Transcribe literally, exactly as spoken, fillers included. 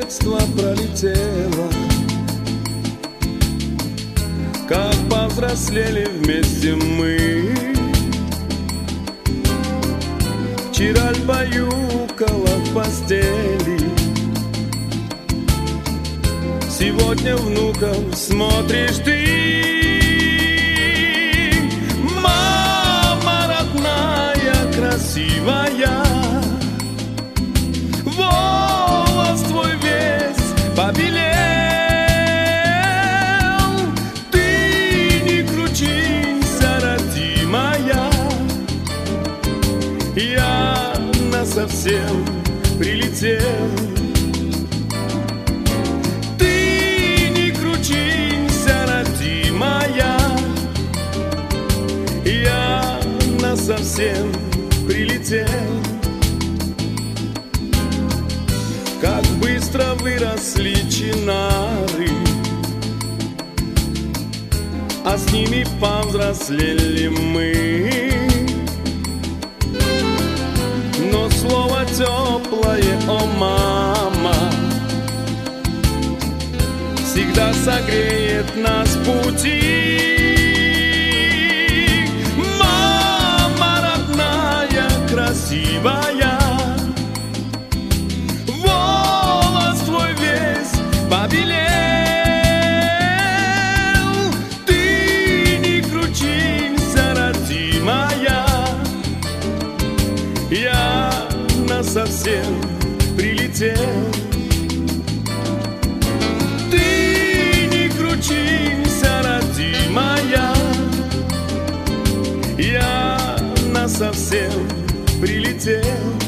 детство пролетело, как повзрослели вместе мы. Вчера баюкала в постели, сегодня внукам смотришь ты. Мама родная, красивая, волос твой весь побелел. Ты не кручинься, родимая, я насовсем прилетел. Ты не кручинься, родимая, я насовсем прилетел. Как быстро выросли чинары, а с ними повзрослели мы. Но слово теплое, о мама, всегда согреет нас в пути. Мама родная, красивая, волос твой весь побелел. Ты не кручинься, родимая, я насовсем прилетел. Ты не кручинься, родимая, я насовсем прилетел.